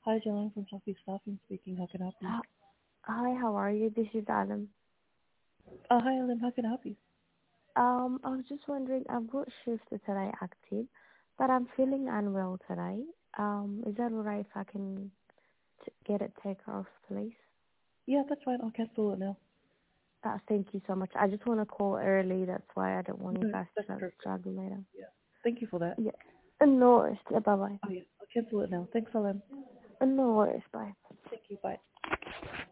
Hi, Jalen from Southeast Staffing speaking. How can I help you? Hi, how are you? This is Adam. Hi, Ellen. How can I help you? I was just wondering, I've got shifts today active, but I'm feeling unwell today. Is that alright if I can get it taken off, please? Yeah, that's fine. I'll cancel it now. Thank you so much. I just want to call early. That's why I don't want you No, guys that's to perfect. struggle later. Yeah. Thank you for that. Yeah. No worries. Bye bye. Oh, yeah. I'll cancel it now. Thanks, Ellen. No worries. Bye. Thank you. Bye.